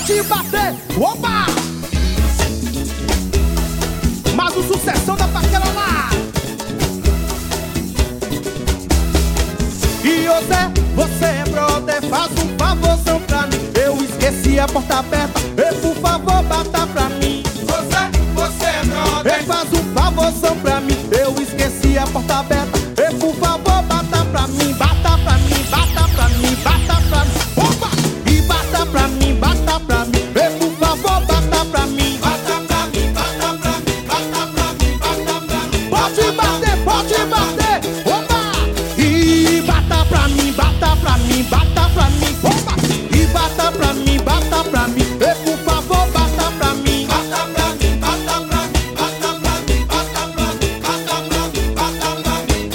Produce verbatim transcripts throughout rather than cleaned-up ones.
pode bater, opa! Mas o sucessão da paquera. E ô Zé, você é brother, faz um favorzão pra mim. Eu esqueci a porta aberta, e por favor bata pra mim. Ô Zé, você é brother, e faz um favorzão pra mim. Eu esqueci a porta aberta, e por favor bata pra mim. Bata pra mim, bata pra mim, bata pra mim. Opa! E bata pra mim, bata pra mim. E por favor bata pra mim. bata pra mim, bata pra mim, bata pra mim, bata pra mim. Pode bater, pode bater, opa! E bata pra mim, bata pra mim, bata pra mim, opa! E bata pra mim, bata pra mim, e por favor bata pra mim. Bata pra mim, bata pra mim, bata pra mim, bata pra mim, bata pra mim, bata pra mim.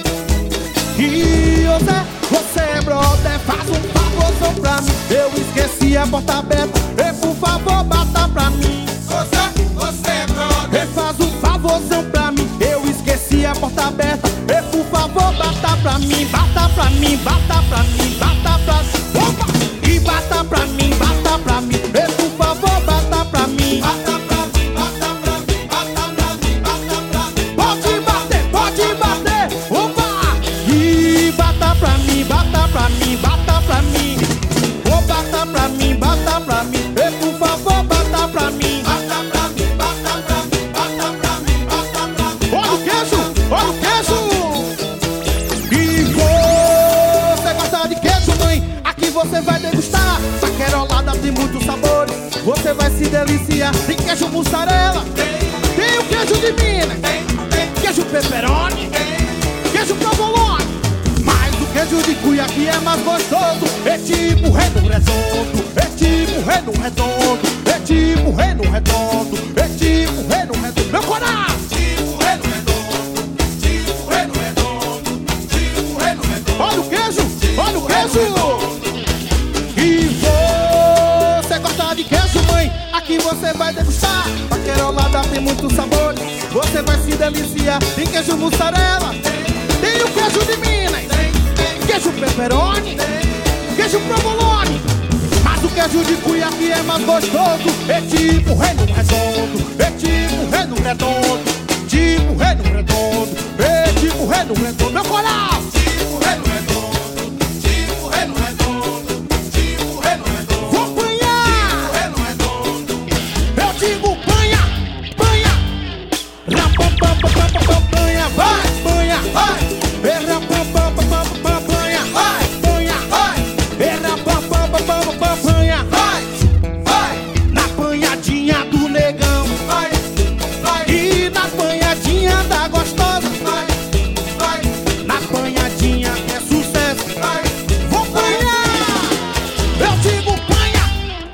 E ô Zé, você é brother, faz um favorzão pra mim. Eu esqueci a porta aberta, e por favor bata pra mim. Ô Zé, você é brother, E faz um favorzão pra mim. Eu esqueci a porta aberta, e por favor bata pra mim. Bata pra mim, bata pra mim, bata pra mim. Opa! E bata pra mim, bata pra mim. E por favor bata pra mim. bata pra mim, bata pra mim, bata pra mim, bata pra mim. Pode bater, pode bater. Opa! E bata pra mim, bata pra mim, bata pra mim. Oh, bata pra mim, bata pra mim. E por favor bata pra mim. Bata pra mim, bata pra mim, bata pra mim, bata pra mim. Olha o queijo, olha o queijo. E você gosta de queijo, mãe? Aqui você vai degustar. Paquerolada tem muitos sabores, você vai se deliciar. Tem queijo mussarela, tem o queijo de Minas, Tem, tem, queijo pepperoni, tem. queijo provolone. Mas o queijo de cuia aqui é mais gostoso. É tipo reino redondo, é tipo reino redondo, é tipo reino redondo, é tipo reino redondo. Meu coração! Tipo reno redondo, tipo reno redondo, tipo reno redondo. Olha o queijo, olha o queijo. E você gosta de queijo, mãe? Aqui você vai degustar. Paquerolada tem muitos sabores, você vai se deliciar. Tem queijo mussarela, tem o queijo de Minas, queijo pepperoni, queijo provolone. Mas o queijo de cuia aqui é mais gostoso. É tipo reino redondo, é tipo reino redondo, tipo reino redondo, é tipo reino redondo. Meu coração! Tipo reno redondo, tipo reno redondo, tipo reno redondo. Vou apanhar! Reno redondo, Eu digo panha, panha, rapam, pam, pam, pam, pam, pam, panha, vai, panha, vai, erra, pam, pam, pam, pam, pam, panha, vai, panha, vai, erra, pam, pam, pam, pam, pam, panha, vai, vai, na panhadinha do negão vai, vai, e na panhadinha da gostosa, vai, vai, na panhadinha é sucesso. vai. Vou panhar, eu digo panha,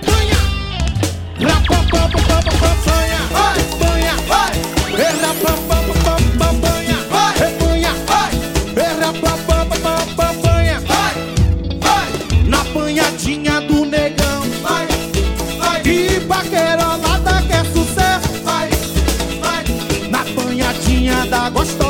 panha, rapam, pam, pam, pam, pam, pam, panha, Vai, panha, vai, erra, pam, pam, pam, pam, pam, panha, Vai. panha, vai, erra, pam, pam, pam, pam, pam, panha, vai, vai, na panhadinha do negão vai, vai, e paquerolada que é sucesso, vai, vai. na panhadinha da gostosa.